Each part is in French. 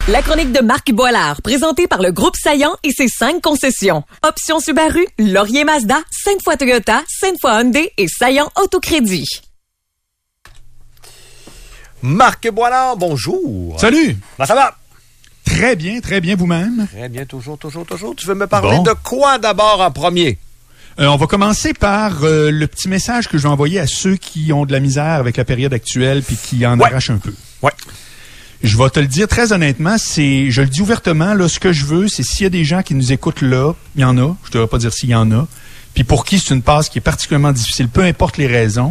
La chronique de Marc Boilard, présentée par le Groupe Saillant et ses 5 concessions. Option Subaru, Laurier Mazda, Sainte-Foy Toyota, Sainte-Foy Hyundai et Saillant Autocrédit. Marc Boilard, bonjour. Salut. Ben, ça va? Très bien vous-même. Très bien, toujours. Tu veux me parler de quoi d'abord en premier? On va commencer par le petit message que je vais envoyer à ceux qui ont de la misère avec la période actuelle puis qui en arrachent un peu. Ouais. Je vais te le dire très honnêtement, je le dis ouvertement, là, ce que je veux, c'est s'il y a des gens qui nous écoutent là, il y en a, je ne devrais pas dire s'il y en a, puis pour qui c'est une passe qui est particulièrement difficile, peu importe les raisons,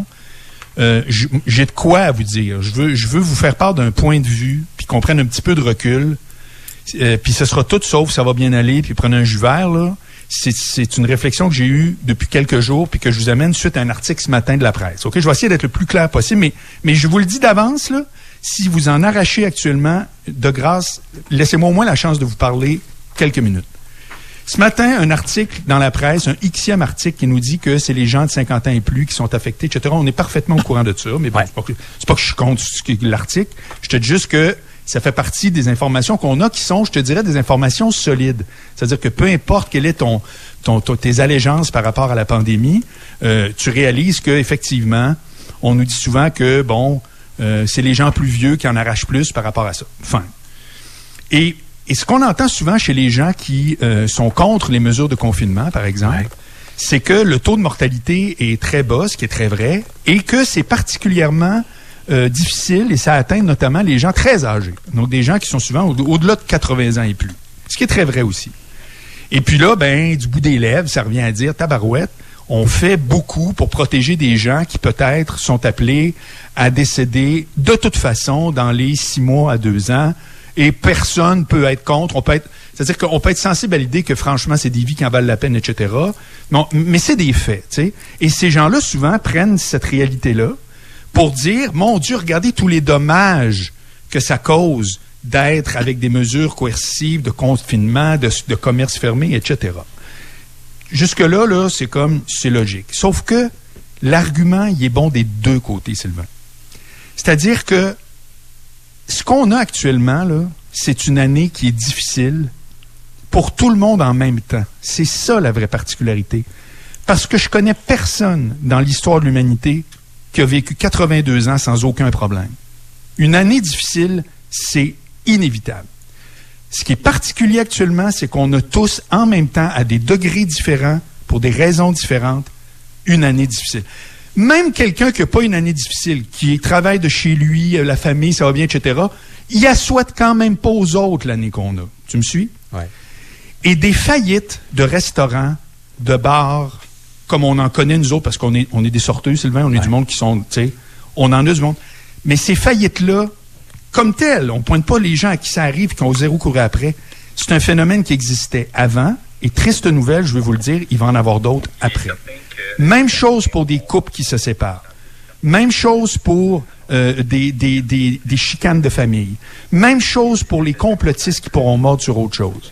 j'ai de quoi à vous dire. Je veux vous faire part d'un point de vue, puis qu'on prenne un petit peu de recul, puis ce sera tout sauf, ça va bien aller, puis prenez un jus vert, là. C'est une réflexion que j'ai eue depuis quelques jours, puis que je vous amène suite à un article ce matin de la presse. Ok, je vais essayer d'être le plus clair possible, mais je vous le dis d'avance, là, si vous en arrachez actuellement, de grâce, laissez-moi au moins la chance de vous parler quelques minutes. Ce matin, un article dans la presse, un Xème article qui nous dit que c'est les gens de 50 ans et plus qui sont affectés, etc. On est parfaitement au courant de ça, mais bon, c'est pas que je suis contre l'article. Je te dis juste que ça fait partie des informations qu'on a qui sont, je te dirais, des informations solides. C'est-à-dire que peu importe quelle est tes allégeances par rapport à la pandémie, tu réalises qu'effectivement, on nous dit souvent que, c'est les gens plus vieux qui en arrachent plus par rapport à ça. Enfin. Et ce qu'on entend souvent chez les gens qui sont contre les mesures de confinement, par exemple, c'est que le taux de mortalité est très bas, ce qui est très vrai, et que c'est particulièrement difficile, et ça atteint notamment les gens très âgés. Donc, des gens qui sont souvent au-delà de 80 ans et plus. Ce qui est très vrai aussi. Et puis là, du bout des lèvres, ça revient à dire, tabarouette, on fait beaucoup pour protéger des gens qui peut-être sont appelés à décéder de toute façon dans les 6 mois à 2 ans, et personne peut être contre. C'est-à-dire qu'on peut être sensible à l'idée que franchement, c'est des vies qui en valent la peine, etc. Mais c'est des faits, tu sais. Et ces gens-là, souvent, prennent cette réalité-là pour dire, mon Dieu, regardez tous les dommages que ça cause d'être avec des mesures coercitives, de confinement, de commerce fermé, etc. Jusque-là, c'est logique. Sauf que l'argument, il est bon des deux côtés, Sylvain. C'est-à-dire que ce qu'on a actuellement, là, c'est une année qui est difficile pour tout le monde en même temps. C'est ça la vraie particularité. Parce que je connais personne dans l'histoire de l'humanité qui a vécu 82 ans sans aucun problème. Une année difficile, c'est inévitable. Ce qui est particulier actuellement, c'est qu'on a tous, en même temps, à des degrés différents, pour des raisons différentes, une année difficile. Même quelqu'un qui n'a pas une année difficile, qui travaille de chez lui, la famille, ça va bien, etc., il souhaite quand même pas aux autres l'année qu'on a. Tu me suis? Oui. Et des faillites de restaurants, de bars, comme on en connaît nous autres, parce qu'on est des sorteux, Sylvain, on est du monde qui sont, tu sais, on en a du monde. Mais ces faillites-là, comme telles, on ne pointe pas les gens à qui ça arrive et qui ont zéro courir après. C'est un phénomène qui existait avant, et triste nouvelle, je vais vous le dire, il va en avoir d'autres après. Même chose pour des couples qui se séparent. Même chose pour des chicanes de famille. Même chose pour les complotistes qui pourront mordre sur autre chose.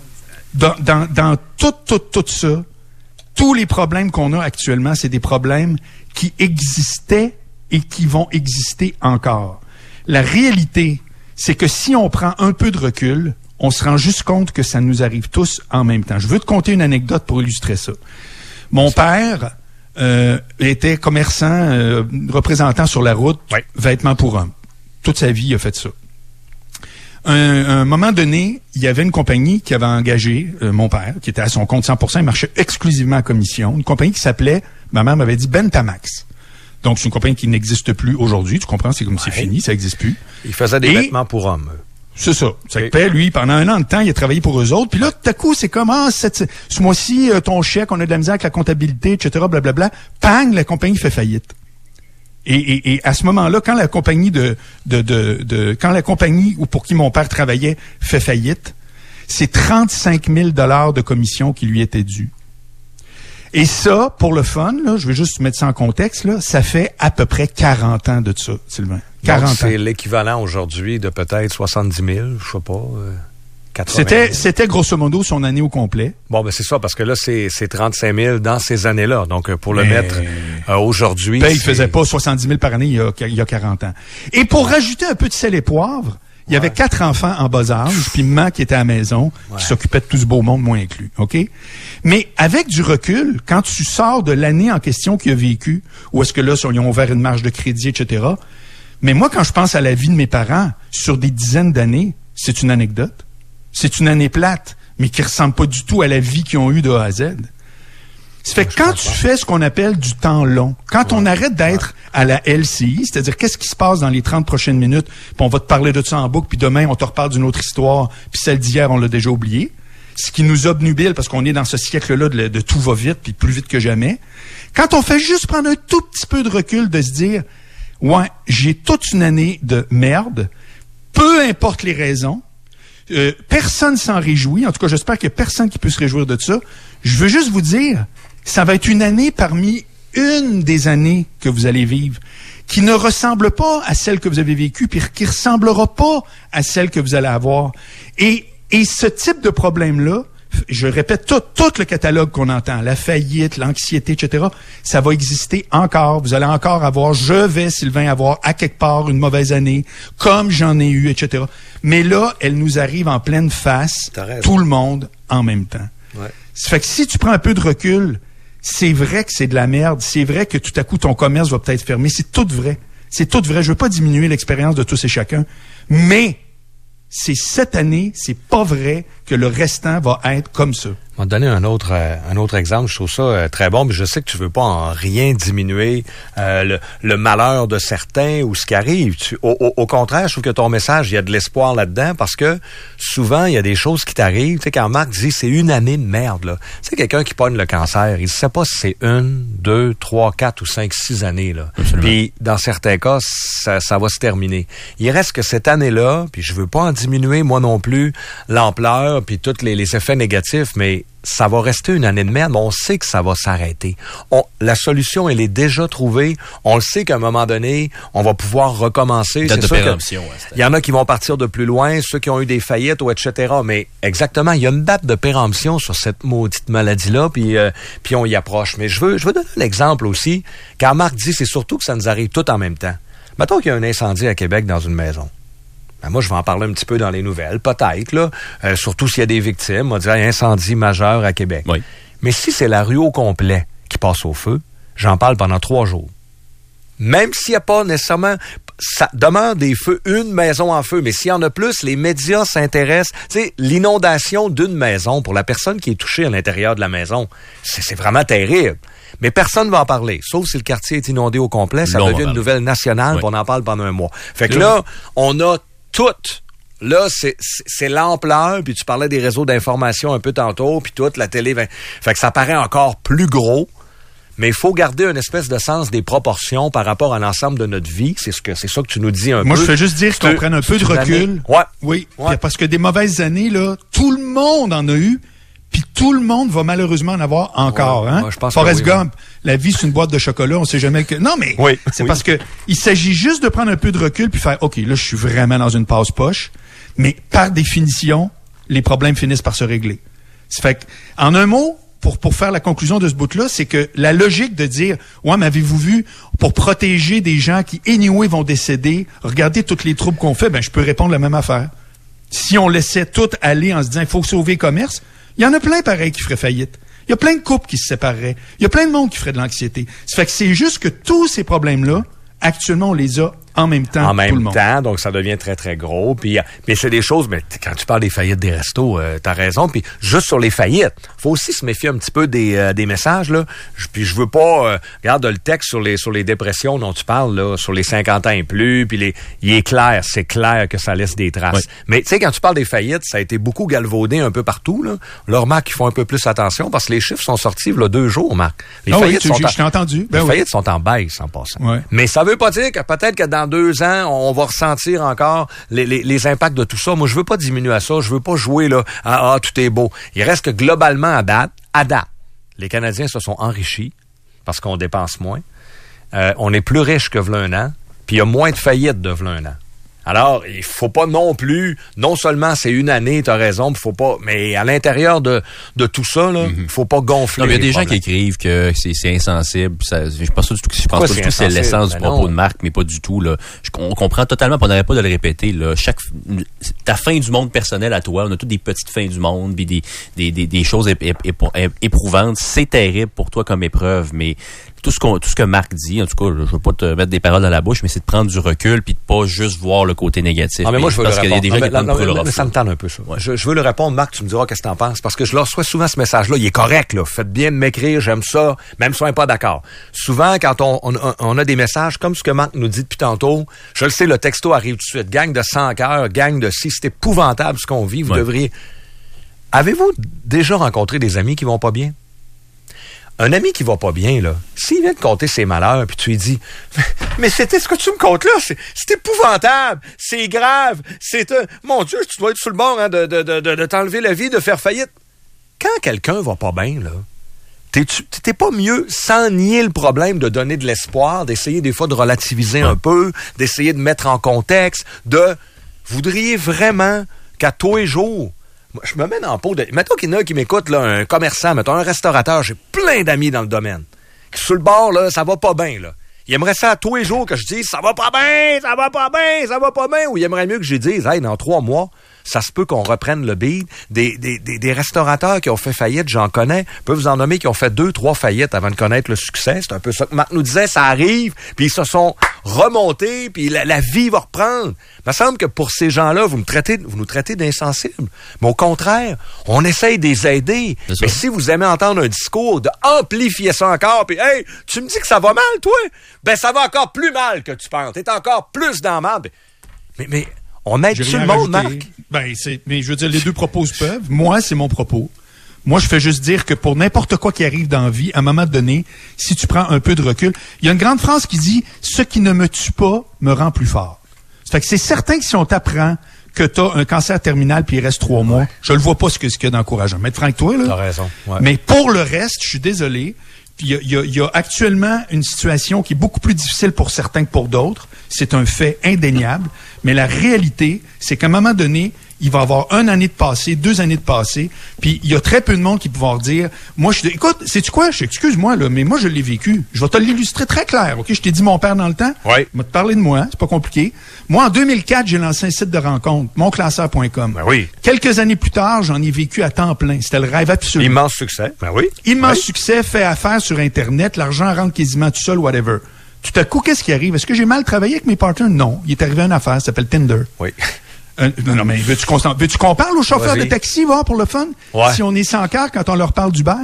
Dans tout ça, tous les problèmes qu'on a actuellement, c'est des problèmes qui existaient et qui vont exister encore. La réalité, c'est que si on prend un peu de recul, on se rend juste compte que ça nous arrive tous en même temps. Je veux te conter une anecdote pour illustrer ça. Mon père était commerçant, représentant sur la route, vêtements pour hommes. Toute sa vie, il a fait ça. Un moment donné, il y avait une compagnie qui avait engagé mon père, qui était à son compte 100%, il marchait exclusivement à commission, une compagnie qui s'appelait, ma mère m'avait dit, Bentamax. Donc, c'est une compagnie qui n'existe plus aujourd'hui, tu comprends, c'est comme c'est fini, ça n'existe plus. Il faisait des vêtements pour hommes. C'est ça. Ça fait, lui, pendant 1 an de temps, il a travaillé pour eux autres. Puis là, tout à coup, c'est comme, ce mois-ci, ton chèque, on a de la misère avec la comptabilité, etc., blablabla. Pang, la compagnie fait faillite. Et à ce moment-là, quand la compagnie quand la compagnie pour qui mon père travaillait fait faillite, c'est 35 000 $ de commission qui lui étaient dus. Et ça, pour le fun, là, je vais juste mettre ça en contexte, là, ça fait à peu près 40 ans de ça, Sylvain. 40 ans. C'est l'équivalent aujourd'hui de peut-être 70 000, je sais pas, 80 000. C'était grosso modo son année au complet. Bon, c'est ça, parce que là, c'est 35 000 dans ces années-là. Donc, pour le mettre aujourd'hui... il faisait pas 70 000 par année il y a 40 ans. Et pour rajouter un peu de sel et poivre, Il y avait 4 enfants en bas âge, puis maman qui était à la maison, qui s'occupait de tout ce beau monde, moi inclus. OK? Mais avec du recul, quand tu sors de l'année en question qu'il a vécu, ou est-ce que là, ils ont ouvert une marge de crédit, etc. Mais moi, quand je pense à la vie de mes parents, sur des dizaines d'années, c'est une anecdote. C'est une année plate, mais qui ressemble pas du tout à la vie qu'ils ont eue de A à Z. Ça fait que quand tu fais ce qu'on appelle du temps long, quand on arrête d'être à la LCI, c'est-à-dire qu'est-ce qui se passe dans les 30 prochaines minutes, puis on va te parler de ça en boucle, puis demain, on te reparle d'une autre histoire, puis celle d'hier, on l'a déjà oubliée. Ce qui nous obnubile, parce qu'on est dans ce siècle-là de tout va vite, puis plus vite que jamais. Quand on fait juste prendre un tout petit peu de recul, de se dire, ouais, j'ai toute une année de merde, peu importe les raisons, personne s'en réjouit, en tout cas, j'espère qu'il n'y a personne qui peut se réjouir de ça. Je veux juste vous dire, ça va être une année parmi une des années que vous allez vivre, qui ne ressemble pas à celle que vous avez vécue, puis qui ressemblera pas à celle que vous allez avoir. Et ce type de problème-là, je répète tout le catalogue qu'on entend, la faillite, l'anxiété, etc., ça va exister encore. Vous allez encore avoir, Sylvain, avoir à quelque part une mauvaise année, comme j'en ai eu, etc. Mais là, elle nous arrive en pleine face, tout le monde en même temps. Ouais. Ça fait que si tu prends un peu de recul, c'est vrai que c'est de la merde. C'est vrai que tout à coup, ton commerce va peut-être fermer. C'est tout vrai. C'est tout vrai. Je veux pas diminuer l'expérience de tous et chacun. Mais c'est cette année, c'est pas vrai que le restant va être comme ça. Je vais te donner un autre exemple. Je trouve ça très bon, mais je sais que tu veux pas en rien diminuer le malheur de certains ou ce qui arrive. Au contraire, je trouve que ton message, il y a de l'espoir là-dedans parce que souvent, il y a des choses qui t'arrivent. Tu sais, quand Marc dit c'est une année de merde, là. Tu sais, quelqu'un qui pogne le cancer, il sait pas si c'est 1, 2, 3, 4 ou 5, 6 années, là. Puis, dans certains cas, ça va se terminer. Il reste que cette année-là, puis je veux pas en diminuer, moi non plus, l'ampleur, puis tous les effets négatifs, mais ça va rester une année de merde, mais on sait que ça va s'arrêter. La solution, elle est déjà trouvée. On le sait qu'à un moment donné, on va pouvoir recommencer. Date de péremption. Il y en a qui vont partir de plus loin, ceux qui ont eu des faillites ou etc. Mais exactement, il y a une date de péremption sur cette maudite maladie-là, puis on y approche. Mais je veux donner un exemple aussi. Quand Marc dit, c'est surtout que ça nous arrive tout en même temps. Mettons qu'il y a un incendie à Québec dans une maison. Ben moi, je vais en parler un petit peu dans les nouvelles, peut-être, là. Surtout s'il y a des victimes. On va dire incendie majeur à Québec. Oui. Mais si c'est la rue au complet qui passe au feu, j'en parle pendant 3 jours. Même s'il n'y a pas nécessairement... Ça demeure des feux, une maison en feu. Mais s'il y en a plus, les médias s'intéressent. Tu sais, l'inondation d'une maison, pour la personne qui est touchée à l'intérieur de la maison, c'est vraiment terrible. Mais personne ne va en parler. Sauf si le quartier est inondé au complet. Ça devient une nouvelle nationale, puis on en parle pendant un mois. Fait que là, on a tout. Là, c'est l'ampleur, puis tu parlais des réseaux d'information un peu tantôt, puis toute la télé. Fait que ça paraît encore plus gros, mais il faut garder une espèce de sens des proportions par rapport à l'ensemble de notre vie. C'est ça que tu nous dis un peu. Moi, je fais juste dire qu'on prenne un peu de recul. Ouais. Oui, ouais. Parce que des mauvaises années, là, tout le monde en a eu, puis tout le monde va malheureusement en avoir encore. Hein? Je pense Forrest Gump, la vie, c'est une boîte de chocolat, on sait jamais que... Non, mais c'est parce que il s'agit juste de prendre un peu de recul puis faire, OK, là, je suis vraiment dans une passe-poche, mais par définition, les problèmes finissent par se régler. Ça fait que, en un mot, pour faire la conclusion de ce bout-là, c'est que la logique de dire, ouais, mais avez-vous vu, pour protéger des gens qui, anyway, vont décéder, regardez toutes les troubles qu'on fait, ben, je peux répondre la même affaire. Si on laissait tout aller en se disant, il faut sauver le commerce, il y en a plein pareil qui feraient faillite. Il y a plein de couples qui se sépareraient. Il y a plein de monde qui ferait de l'anxiété. Ça fait que c'est juste que tous ces problèmes-là, actuellement, on les a en même temps. En même tout le monde. temps, donc ça devient très, très gros. Puis, mais c'est des choses, mais quand tu parles des faillites des restos, t'as raison. Puis juste sur les faillites, faut aussi se méfier un petit peu des messages, là. Puis je veux pas, regarde le texte sur les dépressions dont tu parles, là, sur les 50 ans et plus, puis il est clair, c'est clair que ça laisse des traces. Oui. Mais tu sais, quand tu parles des faillites, ça a été beaucoup galvaudé un peu partout, là. Là, remarque qu'ils font un peu plus attention parce que les chiffres sont sortis, là, 2 jours, Marc. Les faillites je t'ai entendu. Les faillites sont en baisse, en passant. Ouais. Mais ça veut pas dire que peut-être que dans 2 ans, on va ressentir encore les impacts de tout ça. Moi, je veux pas diminuer à ça. Je veux pas jouer là. Tout est beau. Il reste que globalement, à date, les Canadiens se sont enrichis parce qu'on dépense moins. On est plus riche que v'là un an. Puis il y a moins de faillites de v'là un an. Alors, il faut pas non plus, non seulement c'est une année, t'as raison, faut pas, mais à l'intérieur de tout ça, là, faut pas gonfler. Non, mais il y a des gens qui écrivent que c'est insensible. Ça, je pense pas du tout que c'est l'essence du propos de Marc, mais pas du tout, là. On comprend totalement, on n'arrête pas de le répéter, là. Ta fin du monde personnelle à toi, on a toutes des petites fins du monde, puis des choses éprouvantes. C'est terrible pour toi comme épreuve, mais tout ce que Marc dit, en tout cas, je veux pas te mettre des paroles dans la bouche, mais c'est de prendre du recul puis de pas juste voir le côté négatif. Ah, mais moi, je veux parce le qu'il y a des gens répondre. Ça me tente un peu, ça. Ouais. Je veux le répondre, Marc, tu me diras qu'est-ce que t'en penses, parce que je leur reçois souvent ce message-là. Il est correct, là. Faites bien de m'écrire, j'aime ça, même si on n'est pas d'accord. Souvent, quand on a des messages comme ce que Marc nous dit depuis tantôt, je le sais, le texto arrive tout de suite. Gang de 100 cœurs, gang de si, c'est épouvantable ce qu'on vit, vous devriez... Avez-vous déjà rencontré des amis qui vont pas bien? Un ami qui va pas bien, là, s'il vient te conter ses malheurs, puis tu lui dis « Mais c'était ce que tu me contes là, c'est épouvantable, c'est grave, mon Dieu, tu dois être sur le bord de t'enlever la vie, de faire faillite. » Quand quelqu'un va pas bien, là, t'es pas mieux, sans nier le problème, de donner de l'espoir, d'essayer des fois de relativiser un peu, d'essayer de mettre en contexte, voudriez vraiment qu'à tous les jours, je me mets dans le pot de... Mettons qu'il y en a qui m'écoutent, là, un commerçant, mettons un restaurateur, j'ai plein d'amis dans le domaine. Sur le bord, là, ça va pas bien, là. Il aimerait ça à tous les jours que je dise « Ça va pas bien, ça va pas bien, ça va pas bien » ou il aimerait mieux que je dise « Hey, dans 3 mois, ça se peut qu'on reprenne le beat. » Des restaurateurs qui ont fait faillite, j'en connais, je peux vous en nommer qui ont fait 2-3 faillites avant de connaître le succès. C'est un peu ça que Marc nous disait, ça arrive, puis ils se sont remontés, puis la vie va reprendre. Il me semble que pour ces gens-là, vous nous traitez d'insensibles. Mais au contraire, on essaye de les aider. Mais si vous aimez entendre un discours, d'amplifier ça encore, puis hey, tu me dis que ça va mal, toi? Ben, ça va encore plus mal que tu penses. T'es encore plus dans le mal. Mais on aide tout le monde, Marc? Mais je veux dire, les deux propos se peuvent. Moi, c'est mon propos. Moi, je fais juste dire que pour n'importe quoi qui arrive dans la vie, à un moment donné, si tu prends un peu de recul, il y a une grande phrase qui dit « Ce qui ne me tue pas me rend plus fort ». Ça fait que c'est certain que si on t'apprend que tu as un cancer terminal puis il reste 3 mois, je le vois pas ce qu'il y a d'encourageant. Mais franc, toi, là. T'as raison. Ouais. Mais pour le reste, je suis désolé. Puis il y a actuellement une situation qui est beaucoup plus difficile pour certains que pour d'autres. C'est un fait indéniable. Mais la réalité, c'est qu'à un moment donné, il va y avoir 1 année de passé, 2 années de passé, puis il y a très peu de monde qui va pouvoir dire, moi, écoute, sais-tu quoi? Excuse-moi, là, mais moi, je l'ai vécu. Je vais te l'illustrer très clair, OK? Je t'ai dit mon père dans le temps. Oui. Je vais te parler de moi, c'est pas compliqué. Moi, en 2004, j'ai lancé un site de rencontre, monclasseur.com. Ben oui. Quelques années plus tard, j'en ai vécu à temps plein. C'était le rêve absolu. Immense succès. Ben oui. Immense succès, fait affaire sur Internet, l'argent rentre quasiment tout seul, whatever. Tout à coup, qu'est-ce qui arrive? Est-ce que j'ai mal travaillé avec mes partenaires? Non. Il est arrivé une affaire, ça s'appelle Tinder. Oui. Non, mais veux-tu qu'on parle aux chauffeurs de taxi, voir, pour le fun? Ouais. Si on est sans cœur quand on leur parle d'Uber?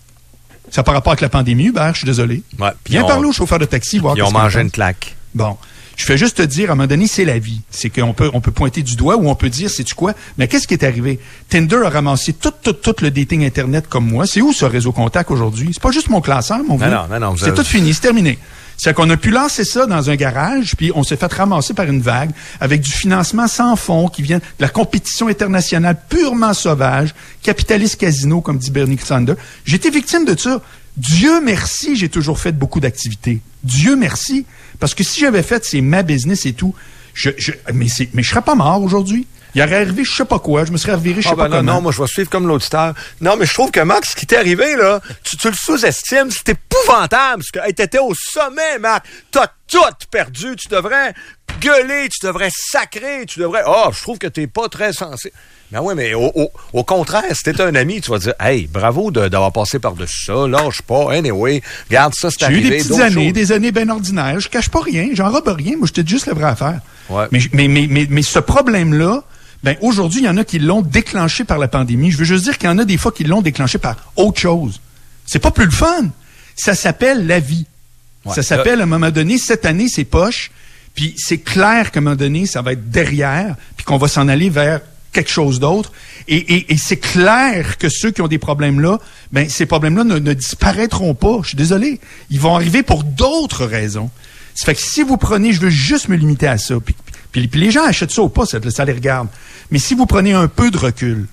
Ça n'a pas rapport avec la pandémie, Uber, je suis désolé. Ouais. Viens parler aux chauffeurs de taxi, voir. Ils ont mangé une claque. Bon. Je fais juste te dire, à un moment donné, c'est la vie. C'est qu'on peut pointer du doigt ou on peut dire, sais-tu quoi? Mais qu'est-ce qui est arrivé? Tinder a ramassé tout le dating Internet comme moi. C'est où ce réseau contact aujourd'hui? C'est pas juste mon classeur, mon vieux. Non. C'est tout fini, c'est terminé. C'est qu'on a pu lancer ça dans un garage, puis on s'est fait ramasser par une vague avec du financement sans fond qui vient de la compétition internationale purement sauvage, capitaliste casino, comme dit Bernie Sanders. J'ai été victime de ça. Dieu merci, j'ai toujours fait beaucoup d'activités. Dieu merci. Parce que si j'avais fait, c'est ma business et tout, mais je serais pas mort aujourd'hui. Il aurait arrivé je sais pas quoi, je me serais reviré je sais pas comment. Non, moi je vais suivre comme l'auditeur. Non, mais je trouve que Marc, ce qui t'est arrivé, là, tu le sous-estimes, c'est épouvantable. Parce que t'étais au sommet, Marc. T'as tout perdu. Tu devrais gueuler, tu devrais sacrer, tu devrais... je trouve que t'es pas très sensé. Ben oui, mais au contraire, si t'es un ami, tu vas dire, hey, bravo d'avoir passé par-dessus ça, lâche pas, anyway, regarde ça, c'est arrivé. J'ai eu des petites années, des années bien ordinaires, je cache pas rien, j'en robe rien, moi je te dis juste la vraie affaire. Ouais. Mais ce problème-là, ben aujourd'hui, il y en a qui l'ont déclenché par la pandémie. Je veux juste dire qu'il y en a des fois qui l'ont déclenché par autre chose. C'est pas plus le fun. Ça s'appelle la vie. Ouais. Ça s'appelle, à un moment donné, cette année, c'est poche, puis c'est clair qu'à un moment donné, ça va être derrière, puis qu'on va s'en aller vers quelque chose d'autre. Et c'est clair que ceux qui ont des problèmes-là, ben ces problèmes-là ne disparaîtront pas. Je suis désolé. Ils vont arriver pour d'autres raisons. Ça fait que si vous prenez, je veux juste me limiter à ça, puis les gens achètent ça ou pas, ça les regarde. Mais si vous prenez un peu de recul,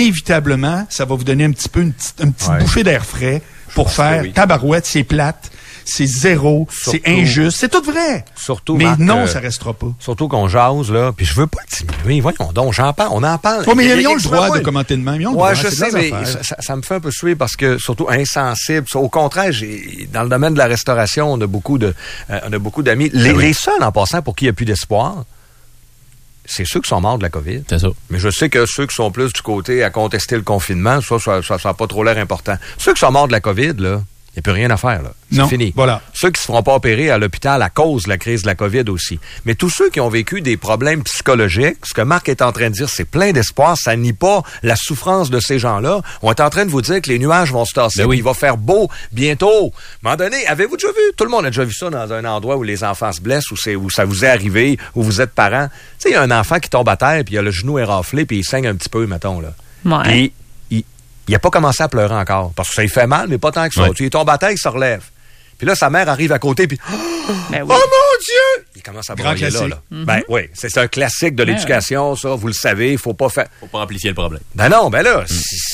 inévitablement, ça va vous donner une petite bouffée d'air frais pour faire tabarouette, c'est plate. c'est zéro, c'est injuste, c'est tout vrai. Surtout, mais Marc, non, ça restera pas. Surtout qu'on jase, là, puis je veux pas diminuer. Voyons donc, on en parle. Oui, mais ils ont le droit de commenter de même. Ouais, je sais, mais ça me fait un peu suer parce que, surtout, insensible. Au contraire, dans le domaine de la restauration, on a beaucoup d'amis. Les seuls, en passant, pour qui il n'y a plus d'espoir, c'est ceux qui sont morts de la COVID. C'est ça. Mais je sais que ceux qui sont plus du côté à contester le confinement, ça n'a pas trop l'air important. Ceux qui sont morts de la COVID, là, il n'y a plus rien à faire, là. C'est fini. Voilà. Ceux qui se feront pas opérer à l'hôpital à cause de la crise de la COVID aussi. Mais tous ceux qui ont vécu des problèmes psychologiques, ce que Marc est en train de dire, c'est plein d'espoir, ça nie pas la souffrance de ces gens-là. On est en train de vous dire que les nuages vont se tasser, il va faire beau bientôt. À un moment donné, avez-vous déjà vu? Tout le monde a déjà vu ça dans un endroit où les enfants se blessent, où ça vous est arrivé, où vous êtes parents. Tu sais, il y a un enfant qui tombe à terre, puis il a le genou éraflé, puis il saigne un petit peu, mettons, là. Ouais. Puis, il n'a pas commencé à pleurer encore. Parce que ça lui fait mal, mais pas tant que ça. Il tombe à terre, il se relève. Puis là, sa mère arrive à côté, puis oh mon Dieu! Il commence à broyer là. Mm-hmm. Ben oui, c'est un classique de l'éducation, ça. Vous le savez, il faut pas faire... Faut pas amplifier le problème. Ben non, ben là,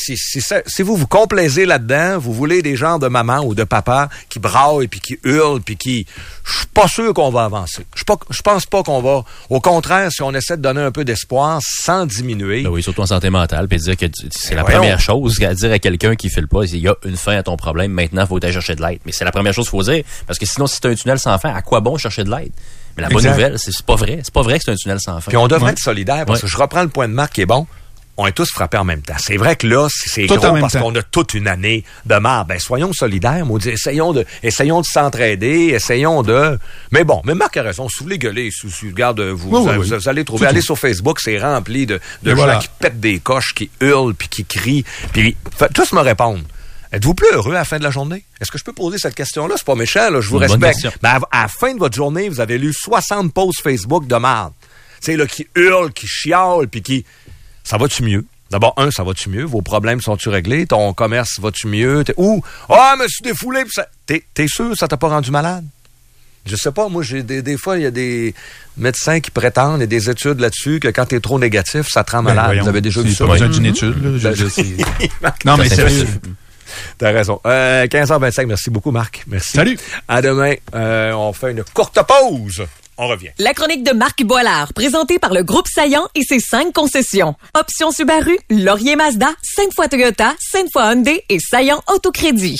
si vous complaisez là-dedans, vous voulez des gens de maman ou de papa qui braillent, puis qui hurlent, puis qui... Je suis pas sûr qu'on va avancer. Je pense pas qu'on va... Au contraire, si on essaie de donner un peu d'espoir sans diminuer... Ben oui, surtout en santé mentale, puis dire que c'est la première chose à dire à quelqu'un qui file pas, il y a une fin à ton problème, maintenant, il faut aller chercher de l'aide. Mais c'est la première chose qu'il faut dire, parce que sinon, si c'est un tunnel sans fin, à quoi bon chercher de l'aide? Mais la bonne nouvelle, c'est pas vrai. C'est pas vrai que c'est un tunnel sans fin. Puis on devrait être solidaire, parce que je reprends le point de Marc qui est bon. On est tous frappés en même temps. C'est vrai que là, c'est gros parce qu'on a toute une année de marre. Ben, soyons solidaires, maudit. Essayons de s'entraider, essayons de... Mais bon, mais Marc a raison. Si vous voulez gueuler, regarde, vous allez trouver, allez sur Facebook, c'est rempli de gens qui pètent des coches, qui hurlent, puis qui crient. Puis, tous me répondent. Êtes-vous plus heureux à la fin de la journée? Est-ce que je peux poser cette question-là? C'est pas méchant, là, je vous respecte. Mais à la fin de votre journée, vous avez lu 60 posts Facebook de marde. Tu sais, là, qui hurlent, qui chialent, puis qui... Ça va-tu mieux? D'abord, ça va-tu mieux? Vos problèmes sont-tu réglés? Ton commerce va-tu mieux? Ou, je me suis défoulé, pis ça... T'es sûr que ça t'a pas rendu malade? Je sais pas, moi, j'ai des fois, il y a des médecins qui prétendent, et des études là-dessus, que quand t'es trop négatif, ça te rend malade. Voyons, vous avez déjà vu ça? C'est pas besoin d'une étude, là. Non, mais sérieux. T'as raison. 15h25, merci beaucoup, Marc. Merci. Salut. À demain. On fait une courte pause. On revient. La chronique de Marc Boilard, présentée par le Groupe Saillant et ses 5 concessions. Option Subaru, Laurier Mazda, 5 fois Toyota, 5 fois Hyundai et Saillant Autocrédit.